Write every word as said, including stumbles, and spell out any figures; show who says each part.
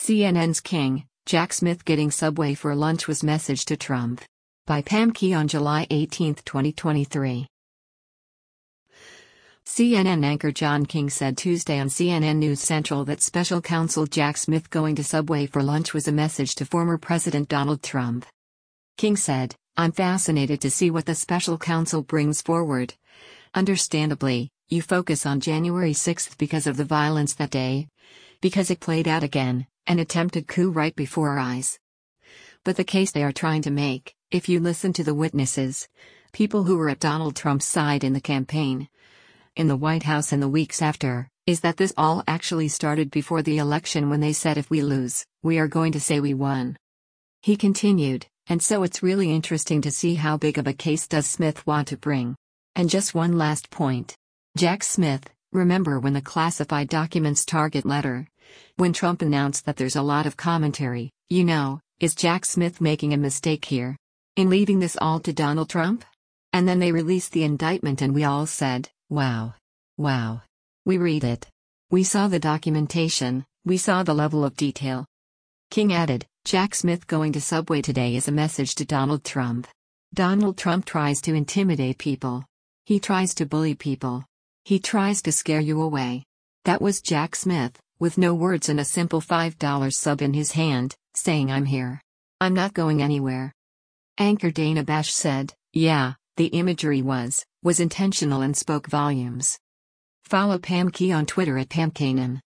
Speaker 1: C N N's King, Jack Smith getting Subway for lunch was message to Trump. By Pam Key on July eighteenth, twenty twenty-three. C N N anchor John King said Tuesday on C N N News Central that special counsel Jack Smith going to Subway for lunch was a message to former President Donald Trump. King said, "I'm fascinated to see what the special counsel brings forward. Understandably, you focus on January sixth because of the violence that day. Because it played out again, an attempted coup right before our eyes. But the case they are trying to make, if you listen to the witnesses, people who were at Donald Trump's side in the campaign, in the White House in the weeks after, is that this all actually started before the election when they said if we lose, we are going to say we won." He continued, "And so it's really interesting to see how big of a case does Smith want to bring. And just one last point. Jack Smith, remember when the classified documents target letter? When Trump announced that there's a lot of commentary, you know, is Jack Smith making a mistake here? In leaving this all to Donald Trump? And then they released the indictment and we all said, wow. Wow. We read it. We saw the documentation, we saw the level of detail." King added, "Jack Smith going to Subway today is a message to Donald Trump. Donald Trump tries to intimidate people. He tries to bully people. He tries to scare you away. That was Jack Smith, with no words and a simple five dollar sub in his hand, saying I'm here. I'm not going anywhere." Anchor Dana Bash said, "Yeah, the imagery was, was intentional and spoke volumes." Follow Pam Key on Twitter at Pam Kanan.